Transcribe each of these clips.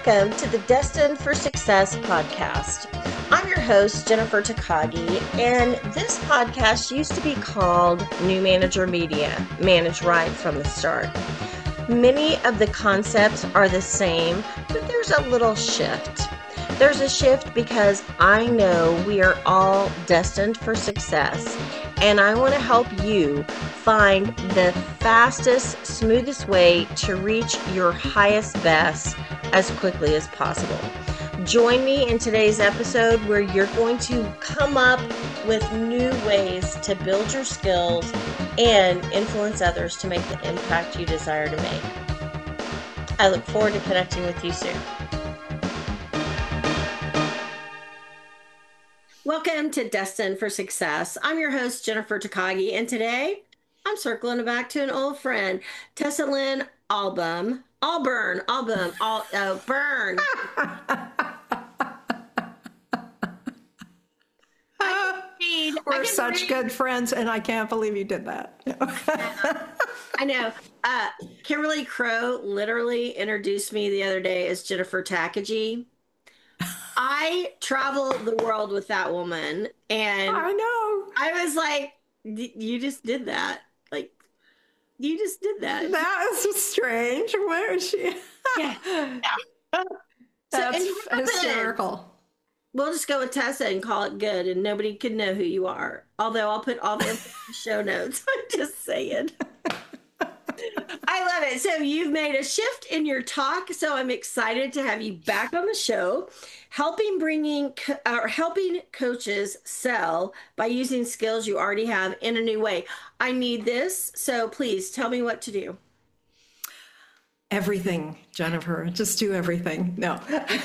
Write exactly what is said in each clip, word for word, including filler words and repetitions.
Welcome to the Destined for Success podcast. I'm your host, Jennifer Takagi, and this podcast used to be called New Manager Media, Manage Right from the Start. Many of the concepts are the same, but there's a little shift. There's a shift because I know we are all destined for success, and I want to help you find the fastest, smoothest way to reach your highest best as quickly as possible. Join me in today's episode where you're going to come up with new ways to build your skills and influence others to make the impact you desire to make. I look forward to connecting with you soon. Welcome to Destined for Success. I'm your host, Jennifer Takagi, and today I'm circling back to an old friend, Tessa Lynn Album. Auburn, Auburn, Al, uh, Burn. We're such read. good friends, and I can't believe you did that. I know. Uh, Kimberly Crow literally introduced me the other day as Jennifer Takagi. I travel the world with that woman, and I know. I was like, you just did that. Like, you just did that. That is strange. Where is she? Yeah. yeah. That's so, hysterical. We'll just go with Tessa and call it good, and nobody could know who you are. Although I'll put all the show notes. I'm just saying. I love it. So you've made a shift in your talk. So I'm excited to have you back on the show, helping bringing or helping coaches sell by using skills you already have in a new way. I need this. So please tell me what to do. Everything, Jennifer. Just do everything. No.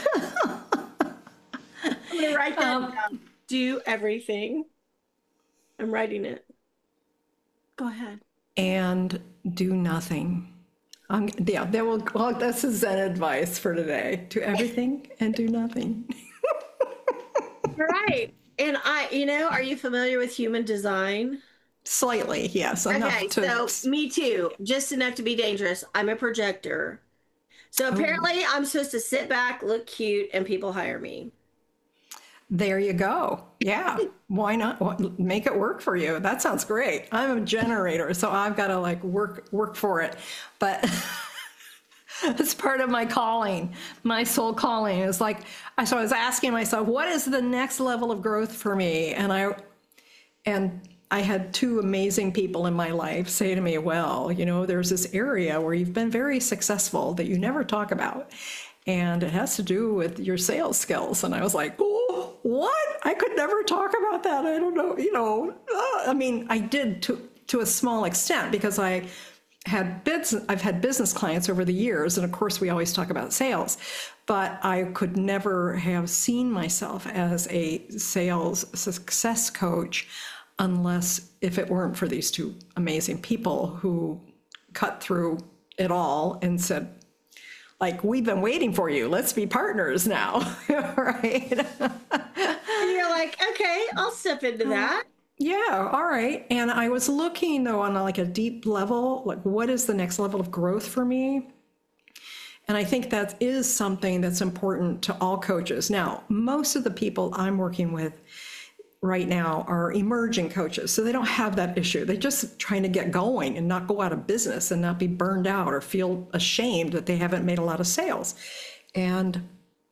I'm going to write that um, down. Do everything. I'm writing it. Go ahead. And do nothing. Um, yeah, there will, well, this is Zen advice for today. Do everything and do nothing. You're right. And I, you know, are you familiar with human design? Slightly, yes. Okay, to... so me too. Just enough to be dangerous. I'm a projector. So apparently oh. I'm supposed to sit back, look cute, and people hire me. There you go. Yeah. Why not make it work for you? That sounds great. I'm a generator, so I've got to like work work for it. But it's part of my calling. My soul calling is like, so I was asking myself, what is the next level of growth for me? And I and I had two amazing people in my life say to me, well, you know, there's this area where you've been very successful that you never talk about. And it has to do with your sales skills. And I was like, oh, what? I could never talk about that. I don't know. You know, uh, I mean, I did to to a small extent because I had bids. I've had business clients over the years. And of course, we always talk about sales. But I could never have seen myself as a sales success coach unless if it weren't for these two amazing people who cut through it all and said, like, we've been waiting for you. Let's be partners now. Right. And you're like, okay, I'll step into that. Um, yeah. All right. And I was looking though on like a deep level, like what is the next level of growth for me? And I think that is something that's important to all coaches. Now, most of the people I'm working with right now are emerging coaches. So they don't have that issue. They're just trying to get going and not go out of business and not be burned out or feel ashamed that they haven't made a lot of sales. And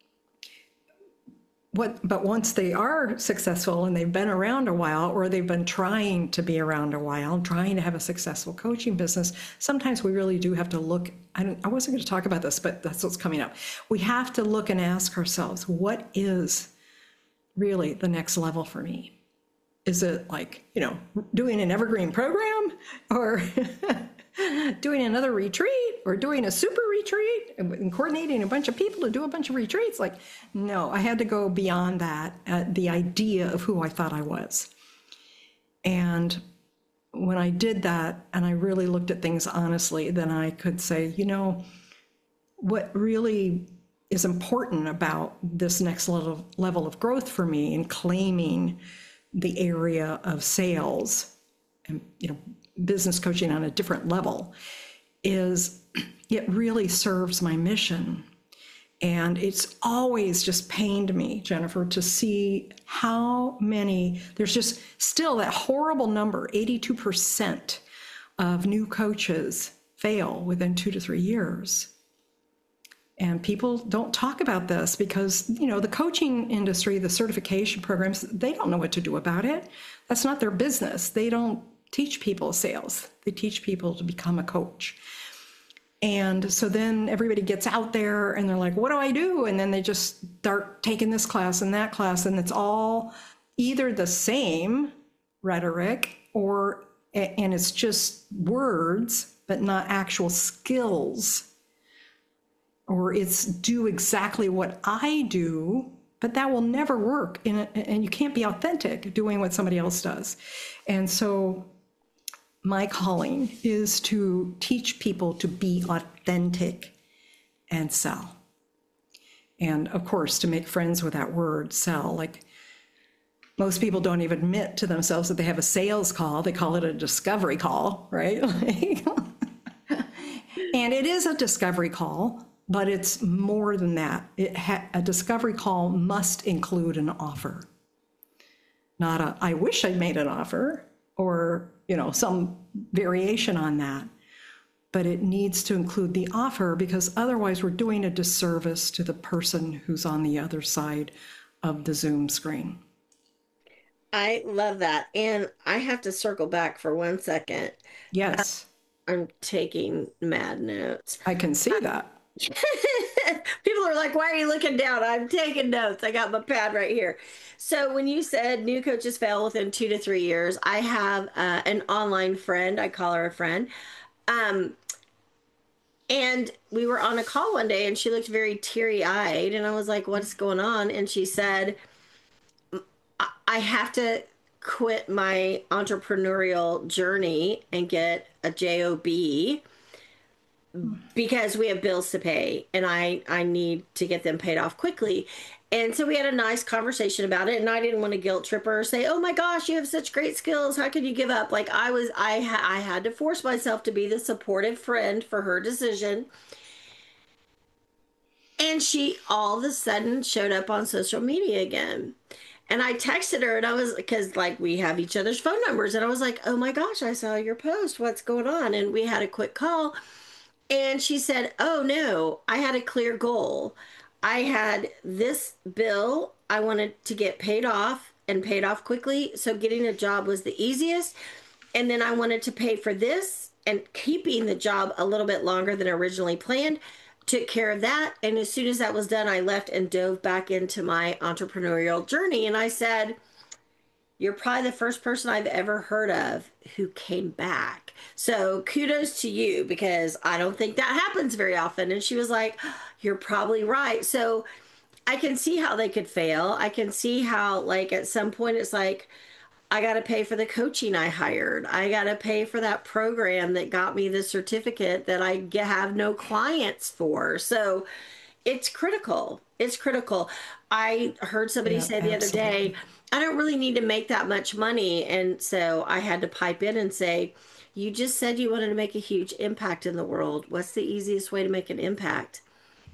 what, but once they are successful and they've been around a while, or they've been trying to be around a while, trying to have a successful coaching business, sometimes we really do have to look, I, don't, I wasn't going to talk about this, but that's what's coming up. We have to look and ask ourselves, what is really the next level for me? Is it like, you know, doing an evergreen program or doing another retreat or doing a super retreat and coordinating a bunch of people to do a bunch of retreats? Like, no, I had to go beyond that, uh, the idea of who I thought I was. And when I did that and I really looked at things honestly, then I could say, you know, what really is important about this next level level of growth for me in claiming the area of sales and, you know, business coaching on a different level is it really serves my mission. And it's always just pained me, Jennifer, to see how many, there's just still that horrible number, eighty-two percent of new coaches fail within two to three years. And people don't talk about this because, you know, the coaching industry, the certification programs, they don't know what to do about it. That's not their business. They don't teach people sales. They teach people to become a coach. And so then everybody gets out there and they're like, what do I do? And then they just start taking this class and that class, and it's all either the same rhetoric or, and it's just words, but not actual skills. Or it's do exactly what I do, but that will never work. In a, and you can't be authentic doing what somebody else does. And so my calling is to teach people to be authentic and sell. And of course, to make friends with that word, sell. Like, most people don't even admit to themselves that they have a sales call. They call it a discovery call, right? And it is a discovery call, but it's more than that. It ha- a discovery call must include an offer. Not a, I wish I'd made an offer, or, you know, some variation on that. But it needs to include the offer, because otherwise we're doing a disservice to the person who's on the other side of the Zoom screen. I love that. And I have to circle back for one second. Yes. I'm taking mad notes. I can see that. People are like, why are you looking down? I'm taking notes. I got my pad right here. So when you said new coaches fail within two to three years, I have uh, an online friend. I call her a friend. Um, and we were on a call one day and she looked very teary eyed. And I was like, what's going on? And she said, I have to quit my entrepreneurial journey and get a job because we have bills to pay and I, I need to get them paid off quickly. And so we had a nice conversation about it, and I didn't want to guilt trip her or say, oh my gosh, you have such great skills. How could you give up? Like I was, I, ha- I had to force myself to be the supportive friend for her decision. And she all of a sudden showed up on social media again. And I texted her and I was, because like we have each other's phone numbers, and I was like, oh my gosh, I saw your post. What's going on? And we had a quick call. And she said, oh no, I had a clear goal. I had this bill I wanted to get paid off and paid off quickly. So getting a job was the easiest. And then I wanted to pay for this and keeping the job a little bit longer than originally planned. Took care of that. And as soon as that was done, I left and dove back into my entrepreneurial journey. And I said, you're probably the first person I've ever heard of who came back. So kudos to you, because I don't think that happens very often. And she was like, you're probably right. So I can see how they could fail. I can see how, like, at some point it's like, I got to pay for the coaching I hired. I got to pay for that program that got me the certificate that I have no clients for. So it's critical. It's critical. I heard somebody Yeah, say the absolutely. other day, I don't really need to make that much money. And so I had to pipe in and say, you just said you wanted to make a huge impact in the world. What's the easiest way to make an impact?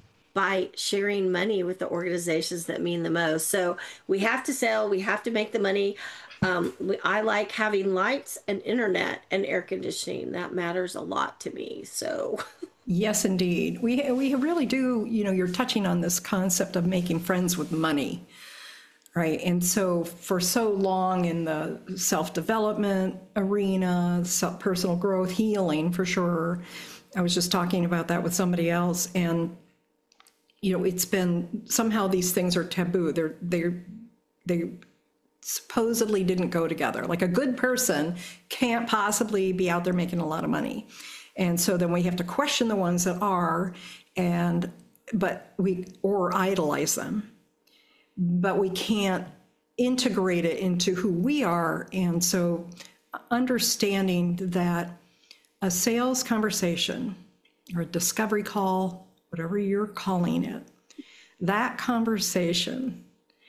By sharing money with the organizations that mean the most. So we have to sell, we have to make the money. Um, we, I like having lights and internet and air conditioning. That matters a lot to me. So Yes, indeed. We we really do, you know, you're touching on this concept of making friends with money, right? And so for so long in the self-development arena, self, personal growth, healing for sure. I was just talking about that with somebody else, and you know, it's been somehow these things are taboo. They're they're they supposedly didn't go together. Like a good person can't possibly be out there making a lot of money. And so then we have to question the ones that are, and but we or idolize them. But we can't integrate it into who we are. And so understanding that a sales conversation or a discovery call, whatever you're calling it, that conversation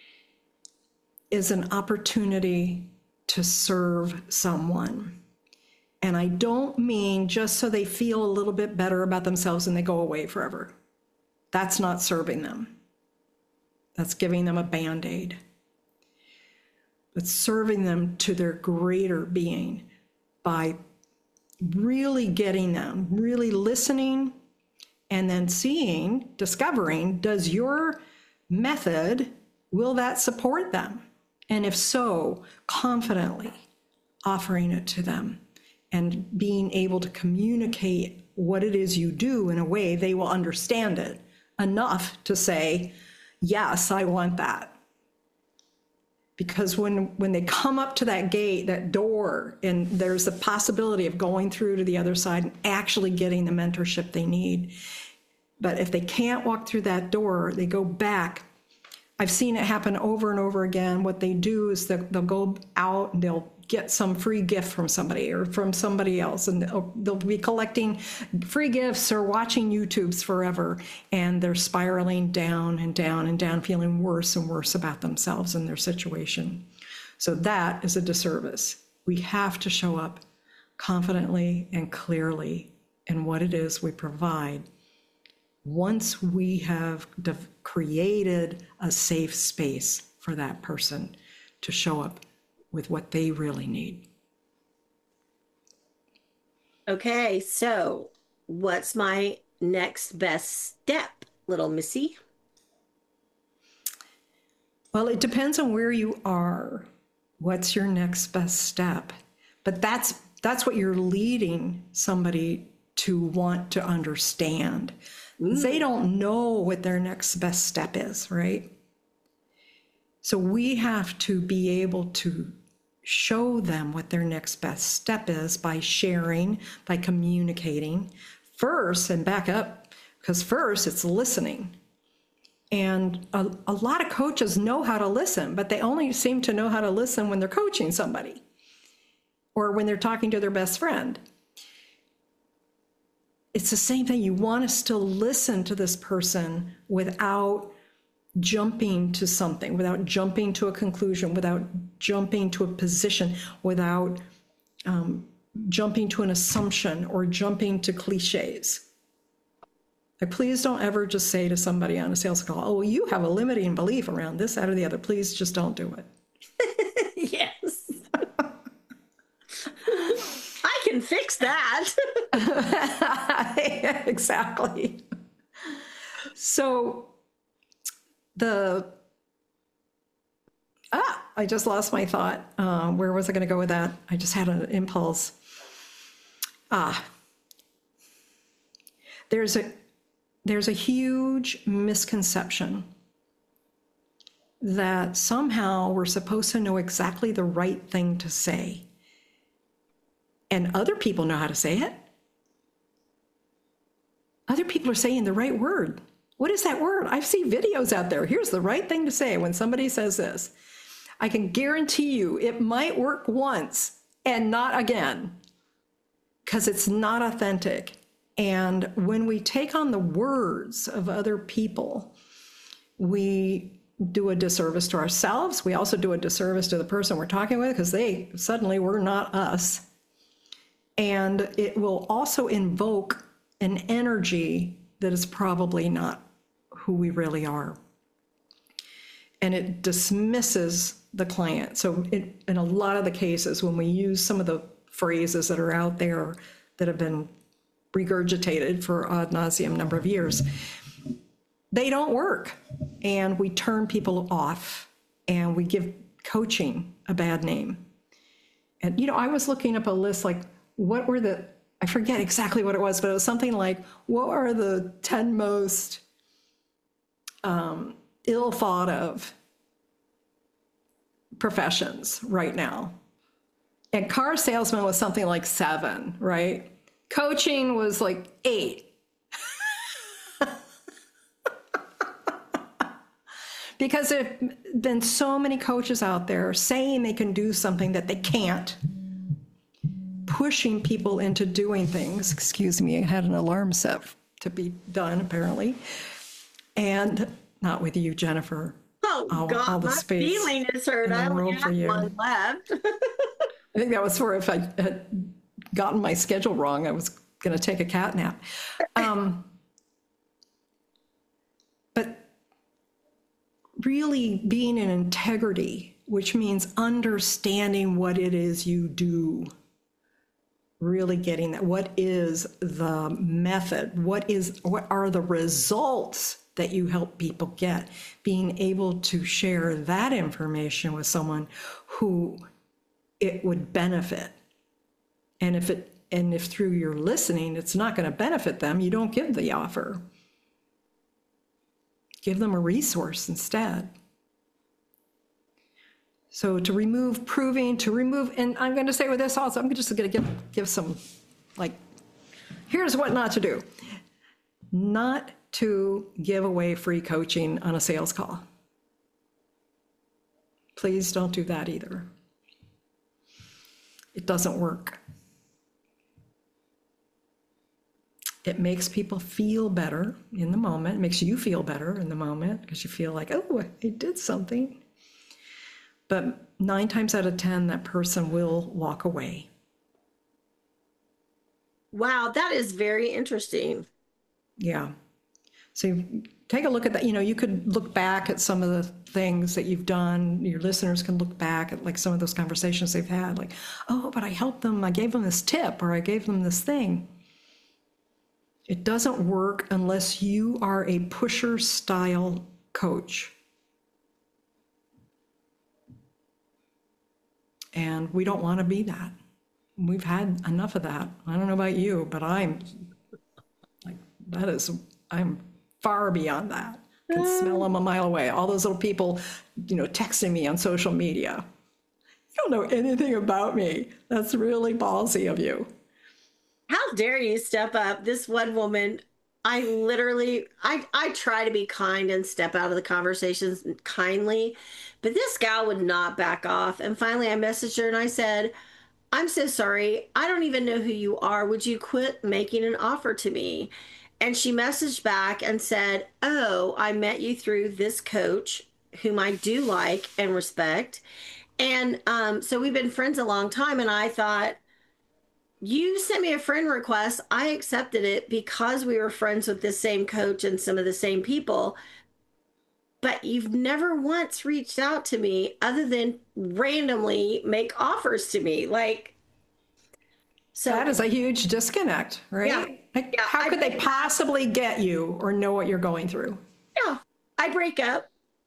is an opportunity to serve someone. And I don't mean just so they feel a little bit better about themselves and they go away forever. That's not serving them. That's giving them a Band-Aid. But serving them to their greater being by really getting them, really listening, and then seeing, discovering, does your method, will that support them? And if so, confidently offering it to them and being able to communicate what it is you do in a way they will understand it enough to say, yes, I want that. Because when, when they come up to that gate, that door, and there's the possibility of going through to the other side and actually getting the mentorship they need. But if they can't walk through that door, they go back. I've seen it happen over and over again. What they do is they'll, they'll go out and they'll get some free gift from somebody or from somebody else, and they'll, they'll be collecting free gifts or watching YouTubes forever, and they're spiraling down and down and down, feeling worse and worse about themselves and their situation. So that is a disservice. We have to show up confidently and clearly in what it is we provide once we have created a safe space for that person to show up with what they really need. Okay, so what's my next best step, little missy? Well, it depends on where you are. What's your next best step? But that's that's what you're leading somebody to want to understand. Mm. They don't know what their next best step is, right? So we have to be able to show them what their next best step is by sharing, by communicating first, and back up, because first it's listening. And a, a lot of coaches know how to listen, but they only seem to know how to listen when they're coaching somebody or when they're talking to their best friend. It's the same thing. You want to still listen to this person without jumping to something, without jumping to a conclusion, without jumping to a position, without um, jumping to an assumption or jumping to cliches. Like, please don't ever just say to somebody on a sales call, oh, you have a limiting belief around this, that, or the other. Please just don't do it. Yes. I can fix that. Exactly. So the, ah, I just lost my thought. Um, where was I going to go with that? I just had an impulse. Ah, there's a, there's a huge misconception that somehow we're supposed to know exactly the right thing to say. And other people know how to say it. Other people are saying the right word. What is that word? I've seen videos out there. Here's the right thing to say when somebody says this. I can guarantee you it might work once and not again, because it's not authentic. And when we take on the words of other people, we do a disservice to ourselves. We also do a disservice to the person we're talking with, because they suddenly were not us. And it will also invoke an energy that is probably not who we really are. And it dismisses the client. So it, in a lot of the cases, when we use some of the phrases that are out there that have been regurgitated for ad nauseum number of years, they don't work. And we turn people off, and we give coaching a bad name. And, you know, I was looking up a list, like, what were the, I forget exactly what it was, but it was something like, what are the ten most um, ill thought of professions right now? And car salesman was something like seven, right? Coaching was like eight. Because there have been so many coaches out there saying they can do something that they can't, pushing people into doing things. Excuse me, I had an alarm set to be done, apparently. And not with you, Jennifer. Oh, all, God, all the my space feeling is hurt. I only have one left. I think that was for if I had gotten my schedule wrong, I was going to take a cat nap. Um, really being in integrity, which means understanding what it is you do. Really getting that. What is the method? What is, what are the results that you help people get? Being able to share that information with someone who it would benefit. And if it, and if through your listening, it's not going to benefit them, you don't give the offer. Give them a resource instead. So to remove proving, to remove, and I'm going to say with this also, I'm just going to give, give some, like, here's what not to do. Not to give away free coaching on a sales call. Please don't do that either. It doesn't work. It makes people feel better in the moment. It makes you feel better in the moment because you feel like, oh, I did something. But nine times out of ten, that person will walk away. Wow, that is very interesting. Yeah. So you take a look at that. You know, you could look back at some of the things that you've done. Your listeners can look back at like some of those conversations they've had. Like, oh, but I helped them. I gave them this tip or I gave them this thing. It doesn't work unless you are a pusher style coach. And we don't want to be that. We've had enough of that. I don't know about you, but I'm like, that is, I'm far beyond that. I can smell them a mile away. All those little people, you know, texting me on social media. You don't know anything about me. That's really ballsy of you. How dare you step up? This one woman, I literally, I, I try to be kind and step out of the conversations kindly, but this gal would not back off. And finally I messaged her and I said, I'm so sorry. I don't even know who you are. Would you quit making an offer to me? And she messaged back and said, oh, I met you through this coach whom I do like and respect. And um, so we've been friends a long time. And I thought, you sent me a friend request. I accepted it because we were friends with the same coach and some of the same people. But you've never once reached out to me other than randomly make offers to me. Like, so that is a huge disconnect, right? Yeah, like, yeah, how I could they possibly up. get you or know what you're going through? Yeah, I break up.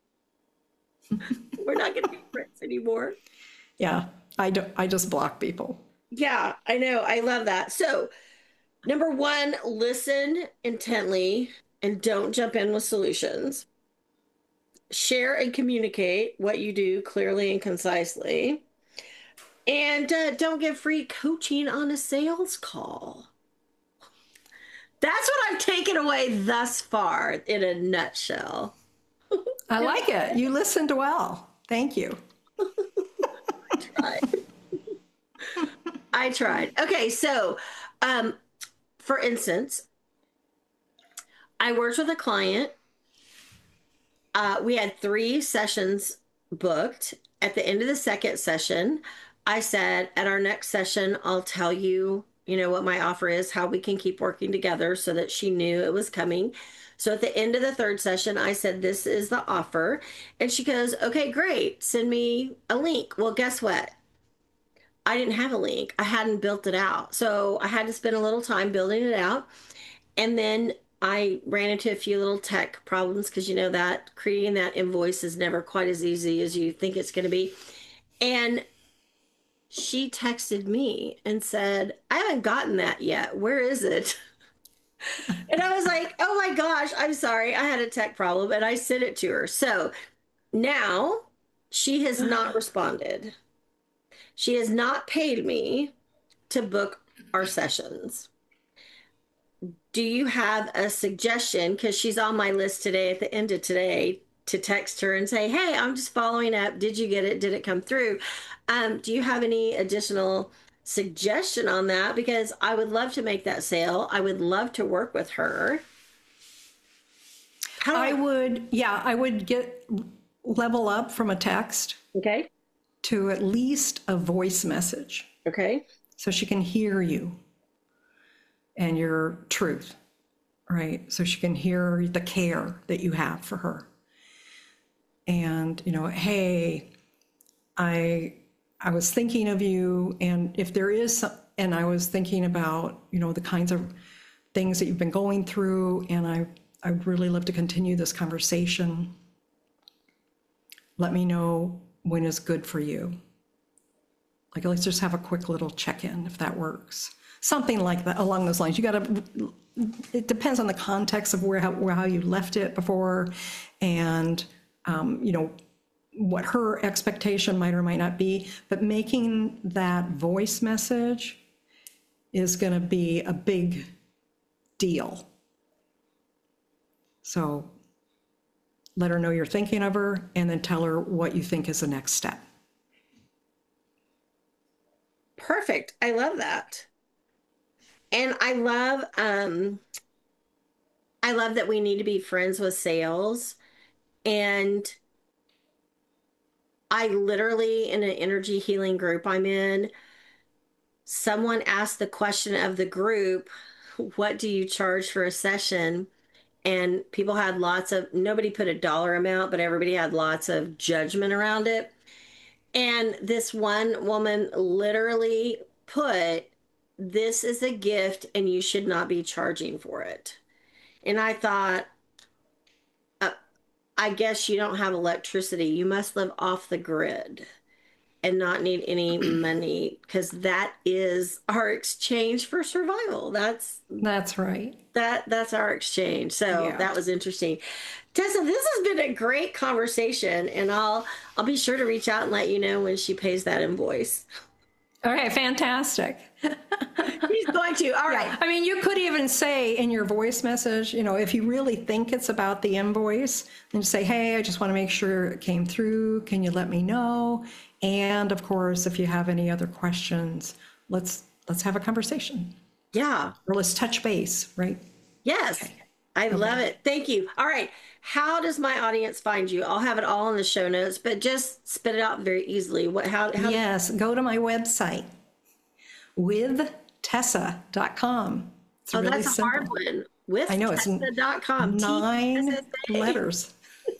We're not going to be friends anymore. Yeah, I don't. I just block people. Yeah, I know. I love that. So, number one, listen intently and don't jump in with solutions. Share and communicate what you do clearly and concisely. And uh, don't give free coaching on a sales call. That's what I've taken away thus far in a nutshell. I like it. You listened well. Thank you. I tried. I tried. Okay, so um, for instance, I worked with a client. Uh, we had three sessions booked. At the end of the second session, I said, at our next session, I'll tell you, you know, what my offer is, how we can keep working together, so that she knew it was coming. So at the end of the third session, I said, this is the offer. And she goes, okay, great. Send me a link. Well, guess what? I didn't have a link. I hadn't built it out. So I had to spend a little time building it out. And then I ran into a few little tech problems because, you know, that creating that invoice is never quite as easy as you think it's going to be. And she texted me and said, I haven't gotten that yet. Where is it? And I was like, oh my gosh, I'm sorry. I had a tech problem, and I sent it to her. So now she has not responded. She has not paid me to book our sessions. Do you have a suggestion? Because she's on my list today at the end of today to text her and say, hey, I'm just following up. Did you get it? Did it come through? Um, do you have any additional suggestion on that? Because I would love to make that sale. I would love to work with her. How I would, yeah, I would get level up from a text. Okay. To at least a voice message. Okay. So she can hear you and your truth, right? So she can hear the care that you have for her. and, you know, hey, I I was thinking of you, and if there is some, and I was thinking about, you know, the kinds of things that you've been going through, and I I'd really love to continue this conversation. Let me know when is good for you. Like, let's just have a quick little check-in if that works. Something like that, along those lines. You got to, it depends on the context of where how, where, how you left it before, and, um, you know, what her expectation might or might not be. But making that voice message is going to be a big deal. So let her know you're thinking of her, and then tell her what you think is the next step. Perfect. I love that. And I love, um, I love that we need to be friends with sales. And I literally, in an energy healing group I'm in, someone asked the question of the group, what do you charge for a session? And people had lots of, nobody put a dollar amount, but everybody had lots of judgment around it. And this one woman literally put, this is a gift and you should not be charging for it. And I thought, uh, I guess you don't have electricity. You must live off the grid and not need any money, because that is our exchange for survival. That's That's right. that that's our exchange. So Yeah. that was interesting. Tessa, this has been a great conversation, and I'll I'll be sure to reach out and let you know when she pays that invoice. Okay, fantastic. She's going to. All right. I mean, you could even say in your voice message, you know, if you really think it's about the invoice, then just say, hey, I just want to make sure it came through. Can you let me know? And of course, if you have any other questions, let's let's have a conversation. Yeah. Or let's touch base, right? Yes. Okay. I love it. Thank you. All right. How does my audience find you? I'll have it all in the show notes, but just spit it out very easily. What? How? how Yes, go to my website, with tessa dot com. It's oh, really that's a simple. hard one. With I know, it's Tessa dot com. Nine letters.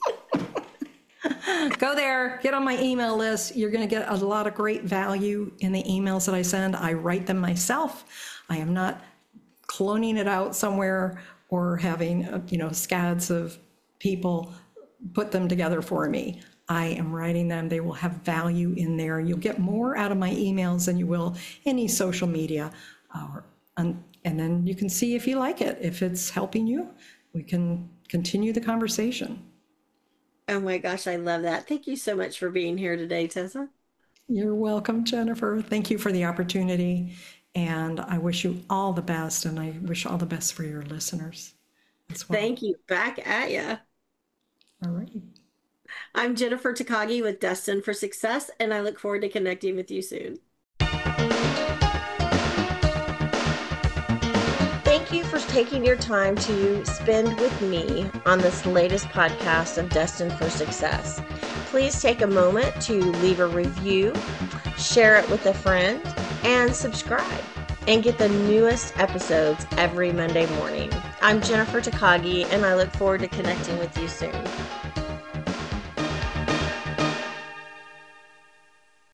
Go there, get on my email list. You're going to get a lot of great value in the emails that I send. I write them myself. I am not cloning it out somewhere or having, uh, you know, scads of people put them together for me. I am writing them. They will have value in there. You'll get more out of my emails than you will any social media. Uh, and, and then you can see if you like it. If it's helping you, we can continue the conversation. Oh my gosh, I love that. Thank you so much for being here today, Tessa. You're welcome, Jennifer. Thank you for the opportunity. And I wish you all the best. And I wish all the best for your listeners as well. Thank you. Back at ya. All right. I'm Jennifer Takagi with Destined for Success, and I look forward to connecting with you soon. Thank you for taking your time to spend with me on this latest podcast of Destined for Success. Please take a moment to leave a review, share it with a friend, and subscribe, and get the newest episodes every Monday morning. I'm Jennifer Takagi, and I look forward to connecting with you soon.